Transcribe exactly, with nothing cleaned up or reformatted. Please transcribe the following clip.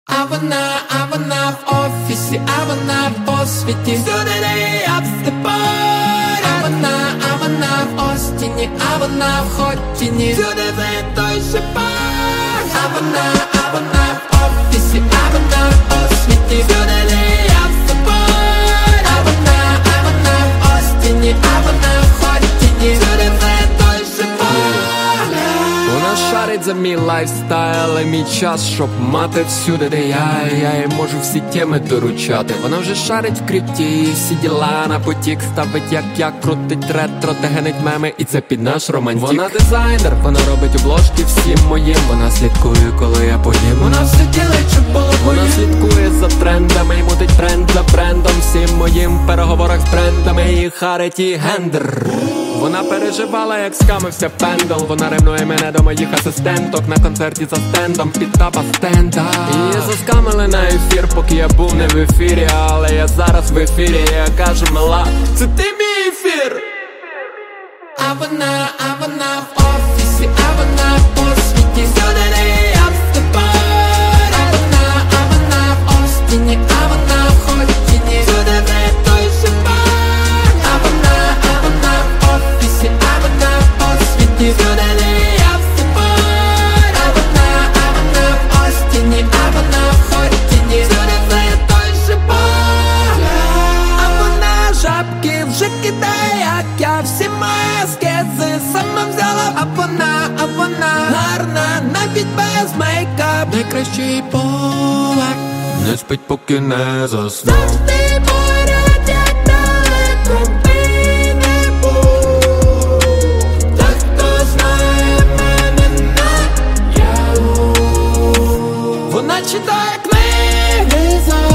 А вона, а вона в офісі, а вона по світі, всюди де я вступаю. А вона, а вона в Остіні, а вона в Хотіні, всюди де той же пар. А вона, а вона в офісі, а вона по світі, всюди де я вступаю. А вона, а вона в Остіні, а вона в Хотіні, всюди де той же пар. Вона шарить за мій лайфстайл і мій час, щоб мати всюди, де я. Я їй можу всі теми доручати. Вона вже шарить в крипті, всі діла на потік ставить, як я, крутить ретро, та генить меми, і це під наш романтик. Вона дизайнер, вона робить обложки всім моїм. Вона слідкує, коли я поїм. Вона все ділить, щоб було Вона слідкує за трендами і мутить тренд за брендом всім моїм. В переговорах з брендами і харить і гендер. Вона переживала, як скамився пендл. Вона ревнує мене до моїх асистенток на концерті за стендом під тапа стенда. Її заскамили на ефір, поки я був не в ефірі. Але я зараз в ефірі, я кажу, мала, це ти мій ефір. А вона, а вона в офісі, а вона по світі, всюди де я вступаю. А вона, а вона в Остіні, а вона в Хотіні, всюди де той же пар. А вона, а вона в офісі, а вона по світі, всюди де я вступаю. А вона, а вона в Остіні, а вона в Хотіні, всюди де той же пар. А вона жабки вже кидає, як я всі маски сама взяла. А вона, а вона гарна, навіть без мейкап, найкращий полак. Не спить, поки не заснув. Завжди поряд, як далеко би не був. Та хто знає мене наяву. Вона читає книги за